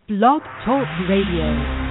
Blog Talk Radio.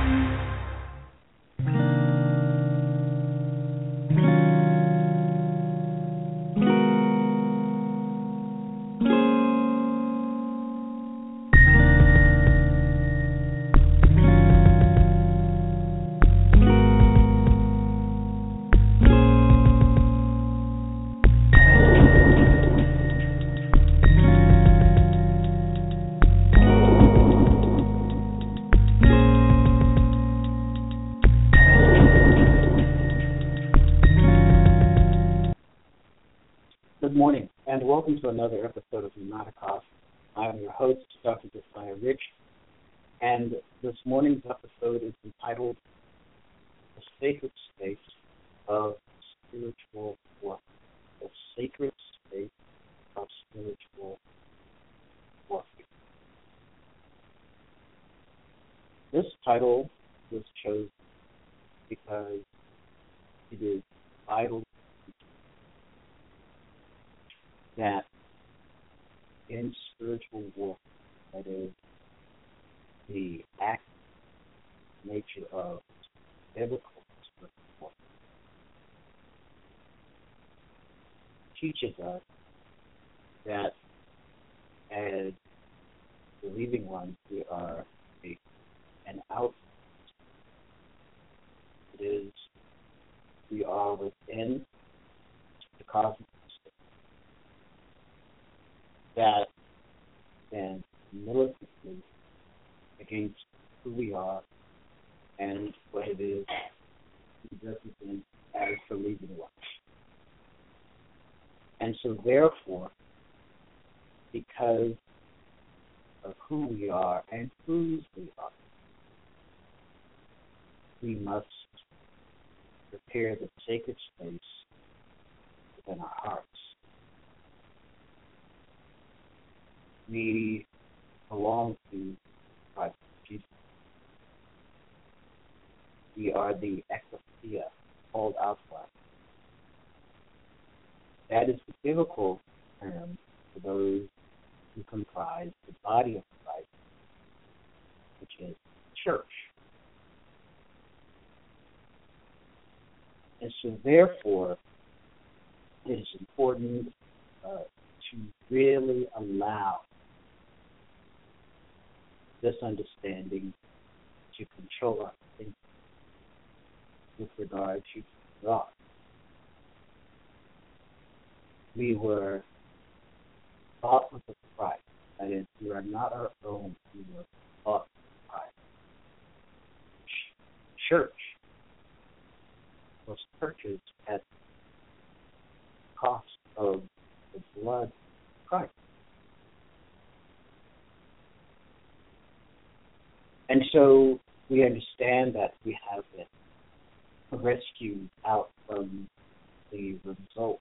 Good morning, and welcome to another episode of Pneumaticos. I am your host, Dr. Josiah Rich, and this morning's episode is entitled The Sacred Space of Spiritual Warfare. The Sacred Space of Spiritual Warfare. This title was chosen because it is vital that in spiritual warfare, that is the act nature of biblical spiritual warfare, teaches us that as believing ones, we are an outcast. It is, we are within the cosmos that stands militantly against who we are and what it is we represent as believing ones. And so therefore, because of who we are and whose we are, we must prepare the sacred space within our hearts. We belong to Christ Jesus. We are the ecclesia, called out to us. That is the biblical term for those who comprise the body of Christ, which is church. And so therefore, it is important to really allow this understanding to control our thinking with regard to God. We were bought with a price. That is, we are not our own. We were bought with a price. Church was purchased at the cost of the blood of Christ. And so we understand that we have been rescued out from the result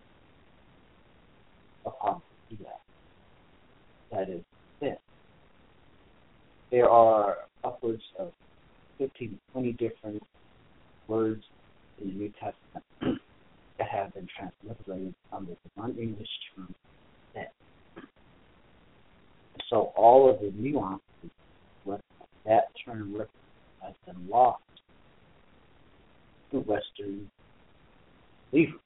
of harmful that is sin. There are upwards of 15 to 20 different words in the New Testament that have been transliterated under the one English term sin. So all of the nuances, what that term represents, has been lost to Western believers.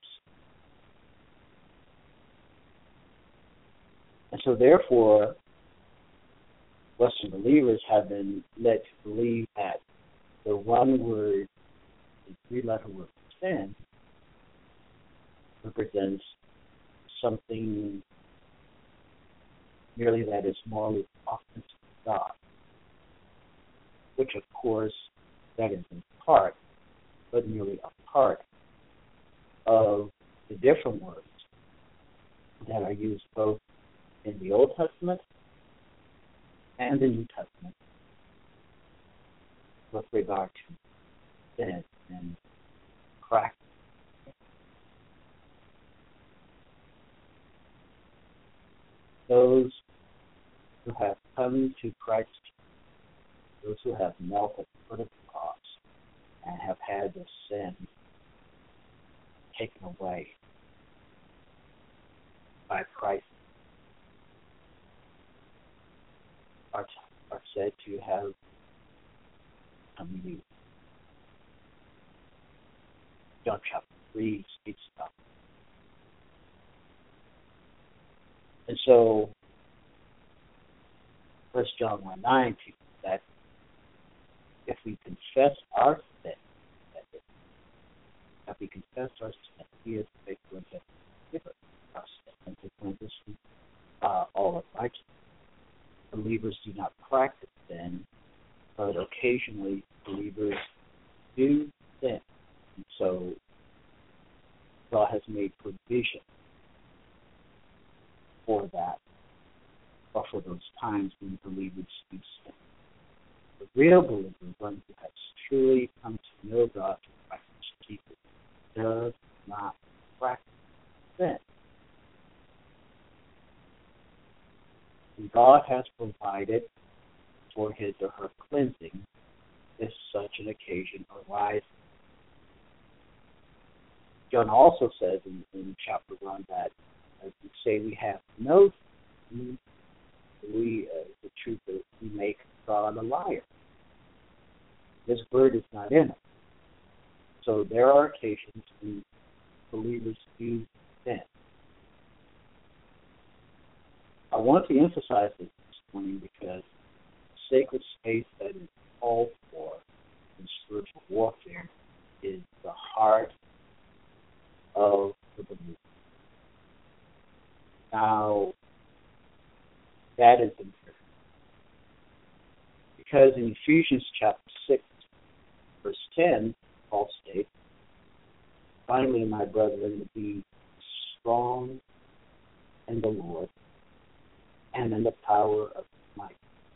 And so therefore, Western believers have been led to believe that the one word, the three-letter word sin, represents something merely that is morally offensive to God, which of course that is in part, but merely a part of the different words that are used both in the Old Testament and the New Testament with regard to sin and practice. Those who have come to Christ, those who have knelt at the foot of the cross and have had their sin taken away by Christ are said to have, I mean, John chapter 3 speaks about. And so, 1 John 1:9 teaches that if we confess our sin, if we confess our sin, He is faithful and just to forgive us our sin and to cleanse us from all unrighteousness. Believers do not practice sin, but occasionally believers do sin. And so God has made provision for that, or for those times when believers do sin. The real believer, one who has truly come to know God through Christ Jesus, does not practice sin. And God has provided for his or her cleansing if such an occasion arises. John also says in chapter 1 that as we say we have no sin, the truth is we make God a liar. His word is not in us. So there are occasions when believers do sin. I want to emphasize this morning because the sacred space that is called for in spiritual warfare is the heart of the believer. Now, that is important. Because in Ephesians chapter 6, verse 10, Paul states, "Finally, my brethren, be strong in the Lord and in the power of his might."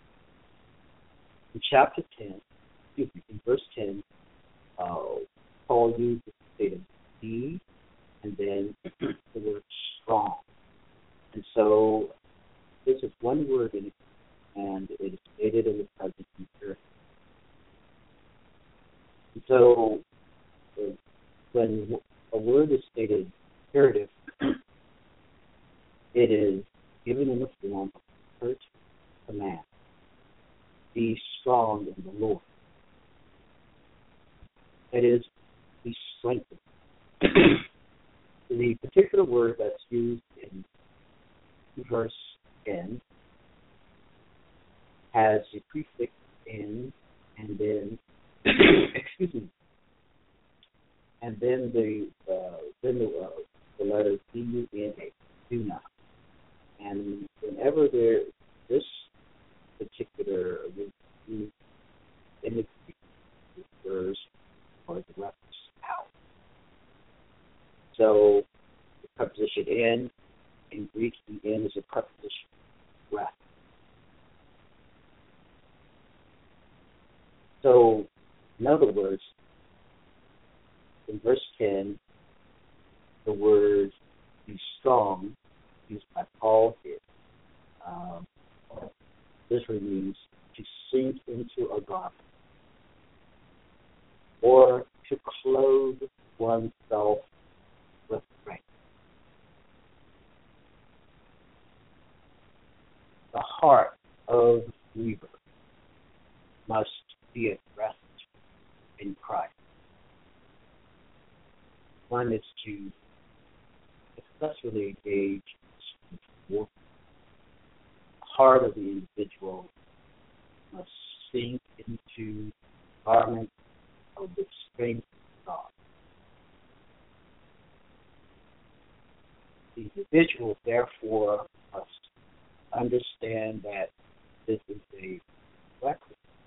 In chapter 10, in verse 10, Paul used the state of be and then the word strong. And so this is one word in it, and it is stated in the present future. And so when a word is stated imperative, it is given in the form of a curt command. Be strong in the Lord. That is, be strengthened. The particular word that's used in verse 10 has the prefix in, and then excuse me, and then the letters D-U-N-A, do not. And whenever this particular imagery refers or the reference out. So the preposition in Greek, the in is a preposition rest. So, in other words, in verse 10, the word be strong, used by Paul here, literally means to sink into a garment or to clothe oneself with strength. The heart of the believer must be at rest in Christ. One is to successfully engage in spiritual warfare. The heart of the individual must sink into the garment of the strength of God. The individual, therefore, must understand that this is a weapon.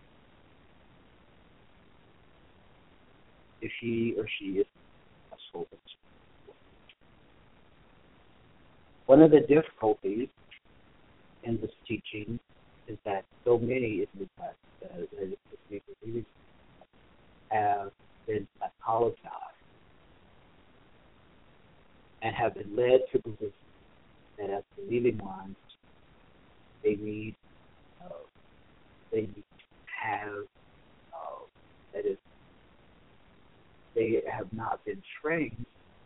If he or she is a soldier. One of the difficulties in this teaching is that so many believers have been psychologized and have been led to believe that as believing ones, they need to have, that is, they have not been trained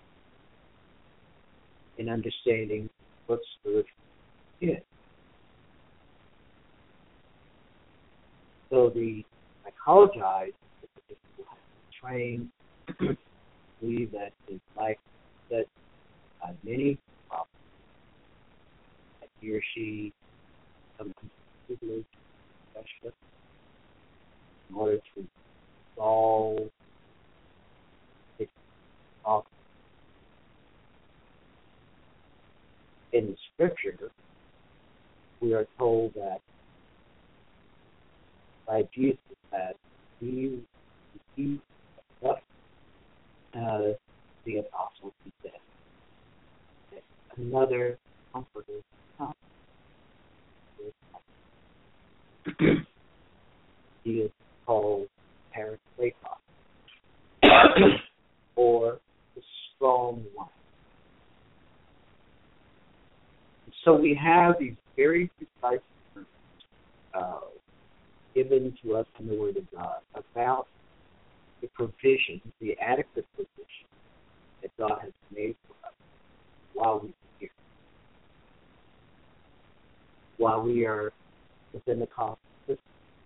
in understanding what spiritual is. So the psychologized individual has trained believe that his life that many problems that he or she becomes completely specialist in order to solve its problem. In the scripture, we are told that by Jesus that he received what the apostles said. That another comforter comes. He is called Parakletos, or the strong one. So we have these very precise terms given to us in the Word of God about the provision, the adequate provision that God has made for us while we are here, while we are within the cosmic system.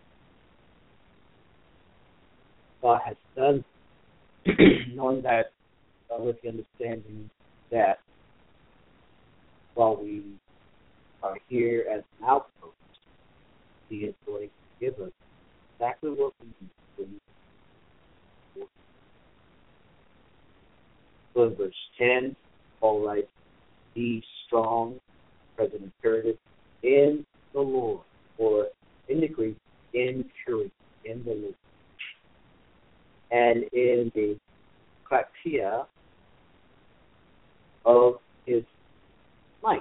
God has done, knowing that with the understanding that while we are here as an outpost, He is going to give us exactly what we need. So in verse 10, Paul writes, "Be strong," present imperative, "in the Lord," or in the Greek, "in purity," in the Lord. And in the kratia of His might.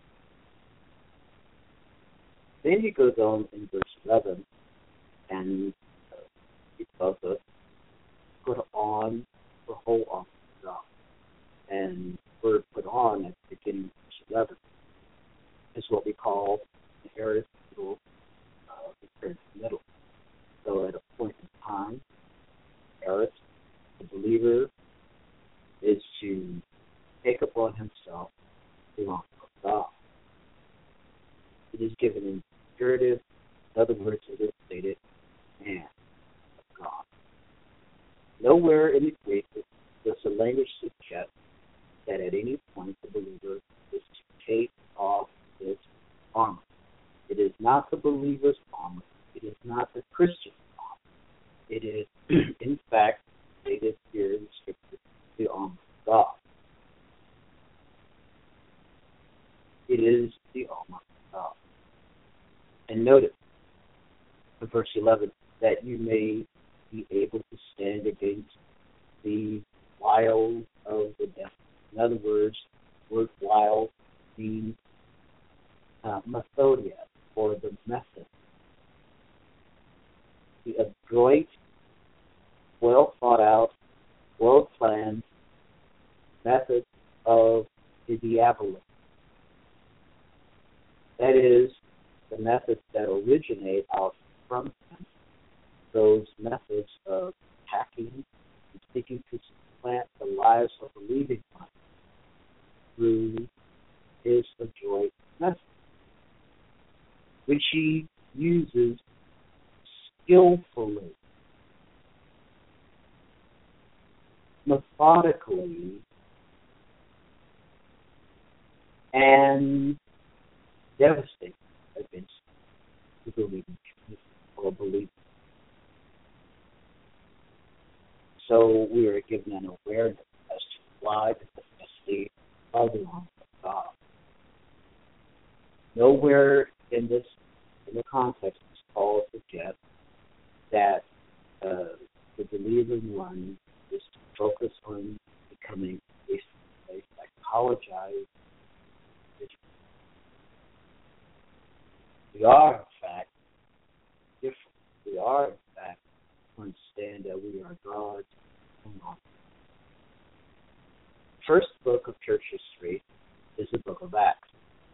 Then he goes on in verse 11, and he tells us, "Put on the whole armor of God." And the word "put on" at the beginning of verse 11 is what we call the aorist middle. So at a point in time, aorist, the believer, is to take upon himself the armor of God. It is given in imperative. In other words, it is stated, "man of God." Nowhere in the Greek does the language suggest that at any point the believer is to take off his armor. It is not the believer's armor. It is not the Christian's armor. It is, in fact, stated here in the Scripture, the armor of God. It is the armor of God. And notice in verse 11 that you may be able to stand against the wiles of the devil. In other words, the word wiles means methodia, or the method. The adroit, well thought out, well planned method of the diabolos. That is, the methods that originate out from him, those methods of attacking and seeking to supplant the lives of believing ones through his adroit method, which he uses skillfully, methodically, and devastating against the believing community or believers. So we are given an awareness as to why the necessity of the armor of God. Nowhere in the context does Paul suggest that the believing one is to focus on becoming a psychologized. We are, in fact, different. We are, in fact, to understand that we are God's own armor. First book of church history is the book of Acts.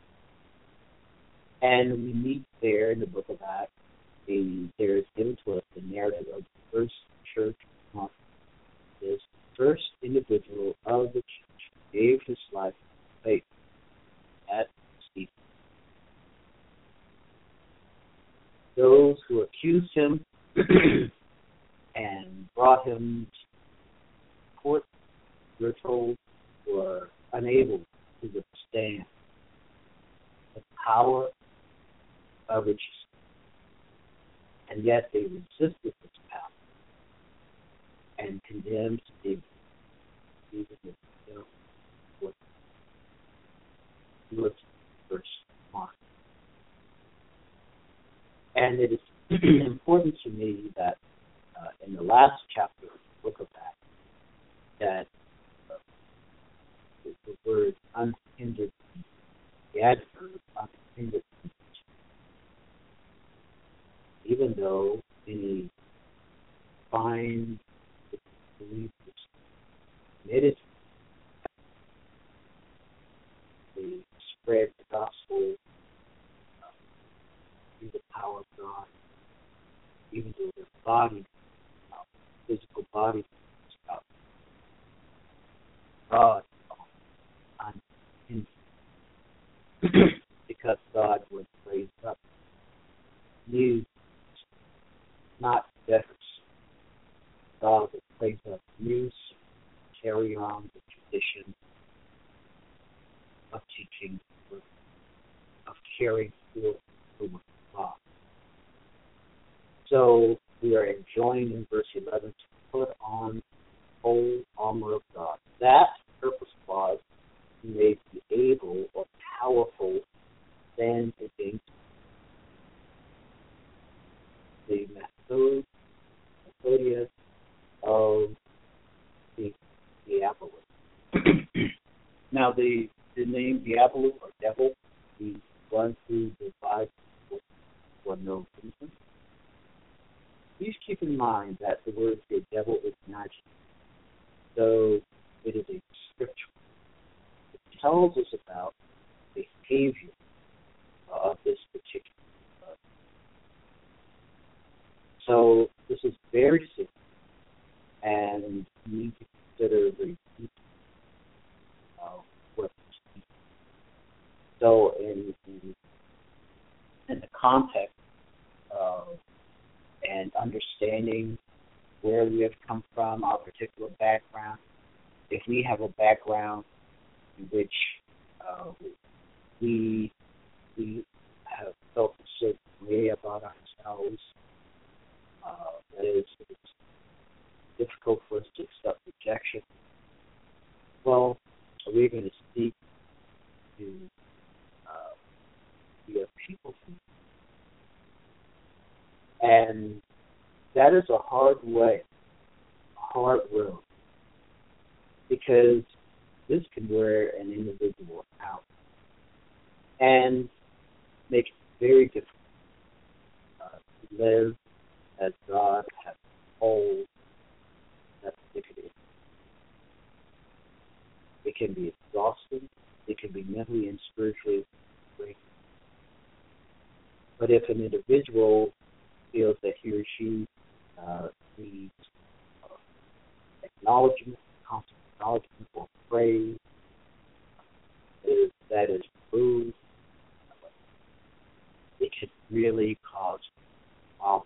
And we meet there in the book of Acts. There is given to us the narrative of the first church martyr. This first individual of the church gave his life for faith at Stephen. those who accused him and brought him to court, we're told, were unable to withstand the power of riches. And yet they resisted this power and condemned David. Look, verse 1. And it is important to me that in the last chapter of the book of Acts, that the word unhindered, the adverb unhindered, even though many find the believers committed, they spread the gospel through the power of God, even though their body, physical body, is out. God unhindered, because God would raise up new, not debtors. God would raise up news, carry on the tradition of teaching, of carrying forth the word of God. So we are enjoined in verse 11 to put on the whole armor of God. That purpose was to make you able or powerful to stand against the methodia of the diabolus. Now, the name diabolus or devil, we run through the Bible for no reason. Please keep in mind that the word for devil is magic, so it is a scripture. It tells us about the behavior of this particular. So this is very serious, and you need to consider the what. So in the context of and understanding where we have come from, our particular background, if we have a background in which we have felt a certain way about ourselves, that it's difficult for us to accept rejection. Well, we're going to seek to be a people, and that is a hard way, a hard road, because this can wear an individual out and make it very difficult to live as God has called that particular. It can be exhausting. It can be mentally and spiritually draining. But if an individual feels that he or she needs acknowledgement, constant acknowledgement, or praise that is rude, it can really cause problems.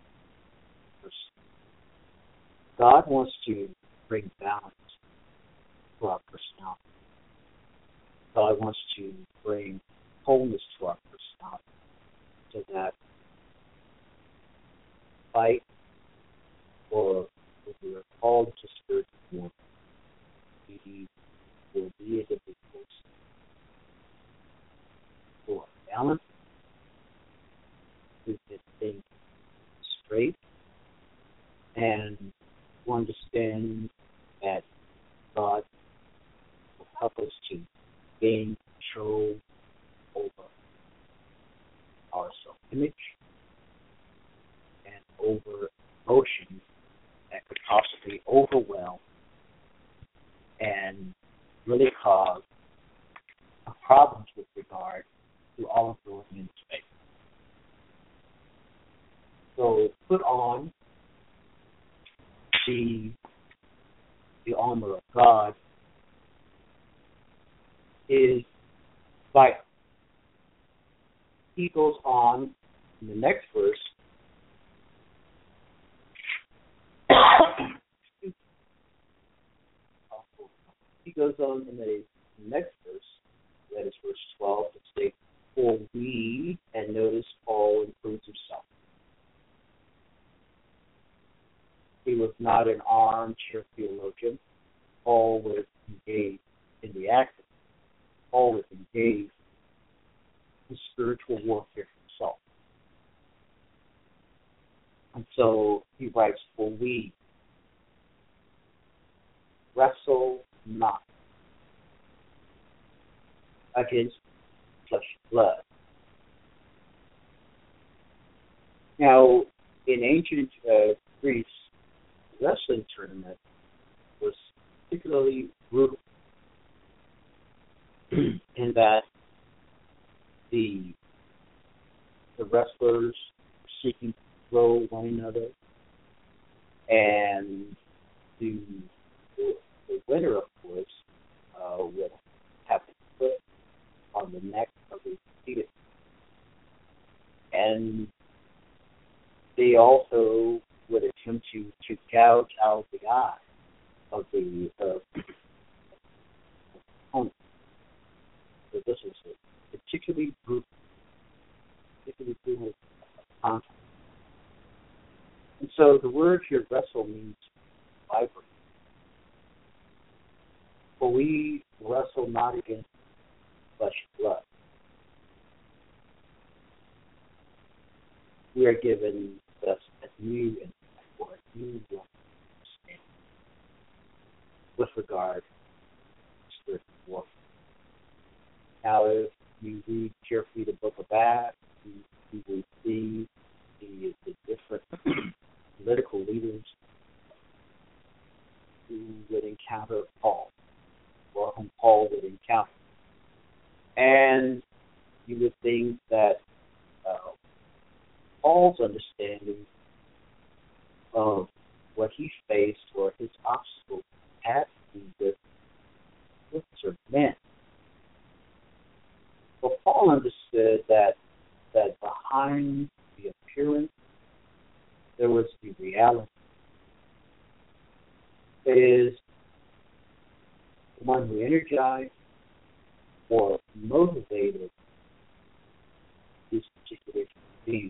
God wants to bring balance to our personality. God wants to bring wholeness to our personality, so that fight or if we are called to spiritual warfare, we will be individuals who are balanced, who can think straight, and who understand that God will help us to gain control over our self-image and over emotions that could possibly overwhelm and really cause problems with regard to all of those in space. So put on the armor of God is vital. He goes on In the next verse, he goes on in the next verse, that is verse 12, to state, for we, and notice Paul includes himself. He was not an armchair theologian. Paul was engaged in the action. Paul was engaged in spiritual warfare himself. And so he writes, for we wrestle not against flesh and blood. Now, in ancient Greece, the wrestling tournament was particularly brutal in that the wrestlers were seeking to throw one another, and the winner, of course, would have to put on the neck of the defeated. And they also would attempt to gouge out the eye of the opponent. So this is a particularly brutal conflict. And so the word here, wrestle, means vibrate. For we wrestle not against flesh and blood. We are given thus a new and or a new understanding with regard to spiritual warfare. Now, if you read carefully the book of Acts, you will see the different political leaders who would encounter Paul, or whom Paul would encounter. And you would think that Paul's understanding of what he faced or his obstacles had to do with certain men. But Paul understood that behind the appearance there was the reality. It is the one who energized or motivated these particular beings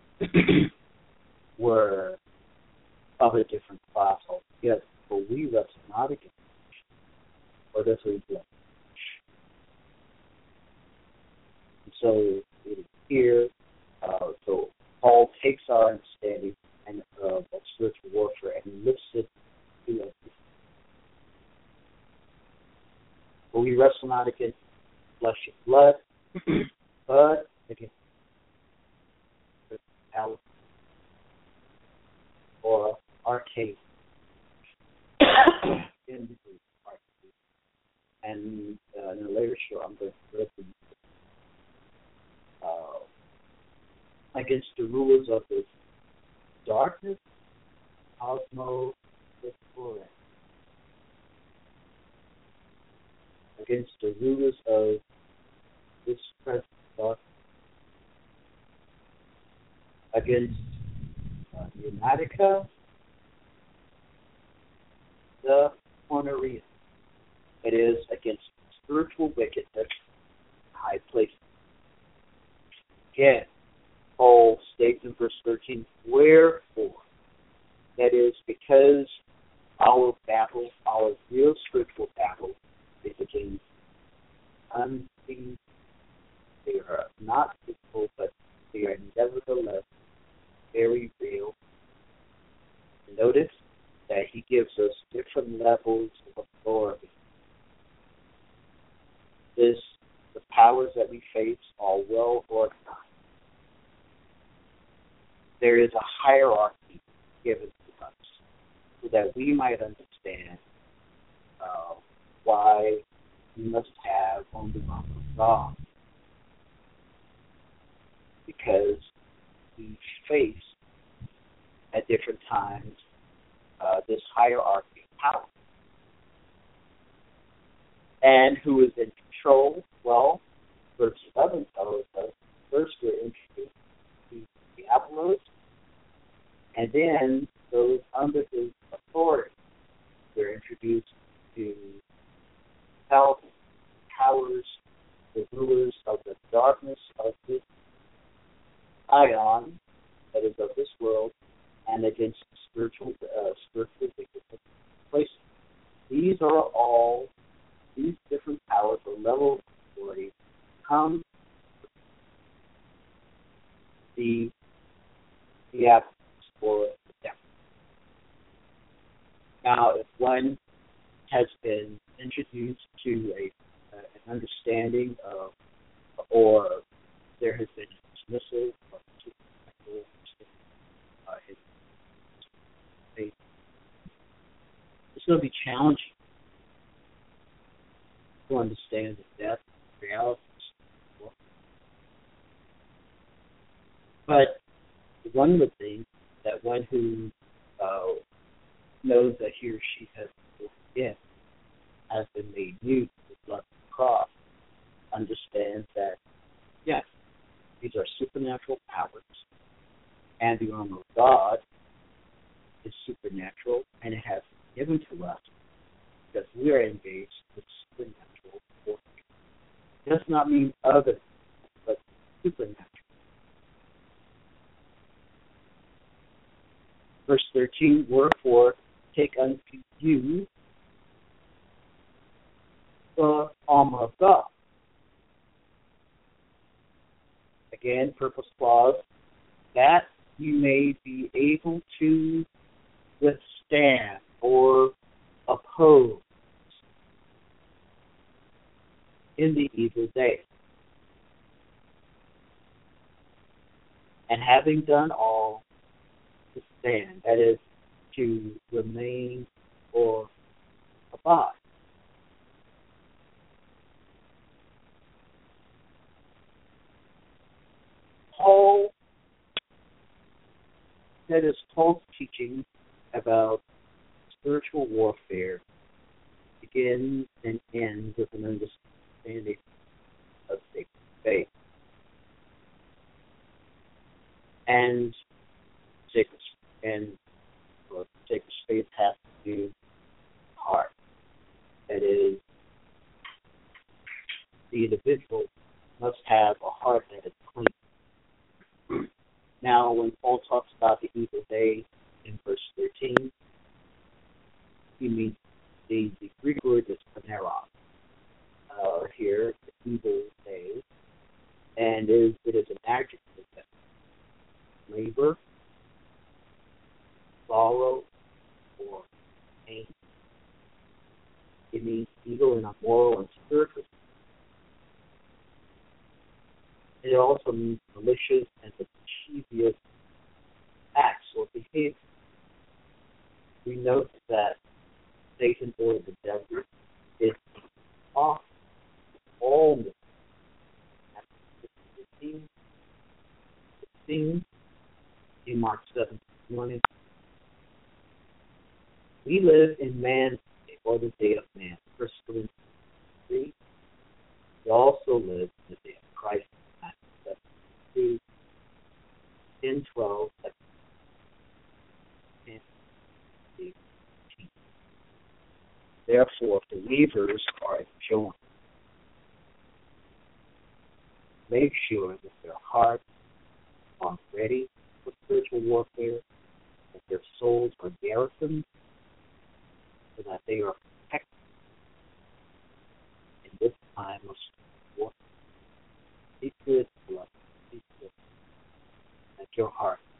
were of a different class altogether. For we wrestle not against or this we blood. So it is here. So Paul takes our understanding and of spiritual warfare and lifts it to us. For we wrestle not against flesh and blood, but against principalities or arcade in the Greek arcade. And in a later show, I'm going to read against the rulers of this darkness, cosmos, against the rulers of this present darkness, against Unitica, the Corneria. It is against spiritual wickedness, high places. Again, Paul states in verse 13, wherefore, that is because our battle, our real spiritual battle, is against unseen. They are not visible, but they are nevertheless very real. Notice that he gives us different levels of authority. The powers that we face are well organized. There is a hierarchy given to us so that we might understand why we must have on the armor of God. Because we face at different times this hierarchy of power. And who is in control? Well, verse 11 tells us first we're introduced to Diabolos, and then those under his authority. They're introduced to health, powers, the rulers of the darkness of this ion, that is of this world, and against spiritual wickedness in places. These different powers or levels of authority come the Diabolos or the devil. Now, if one has been introduced to an understanding of, or there has been a dismissal of supernatural faith, it's going to be challenging to understand the depth of realities. But one would think that one who knows that he or she has been made new to the blood of the cross, understands that, yes, these are supernatural powers, and the armor of God is supernatural, and it has been given to us because we are engaged with supernatural warfare. It does not mean other, but supernatural. Verse 13, wherefore take unto you the armor of God. Again, purpose clause, that you may be able to withstand or oppose in the evil day. And having done all, to stand, that is, to remain or abide. That is Paul's teaching about spiritual warfare begins and ends with an understanding of sacred faith. And sacred faith has to do with heart. That is, the individual must have a heart that is clean. Now, when Paul talks about the evil day in verse 13, he means the Greek word is paneros. Here, the evil day, and it is an adjective that labor, sorrow, or pain. It means evil in a moral and spiritual. It also means malicious and mischievous acts or behavior. We note that Satan or the devil is off all the 16 in Mark 7:20. We live in man's day, or the day of man. 1 Corinthians 3. We also live in the day of Christ. 2, 10, 12, 10, 18. Therefore, believers are enjoined. Make sure that their hearts are ready for spiritual warfare, that their souls are garrisoned, so that they are protected in this time of warfare. Be good, beloved. Be good. That your heart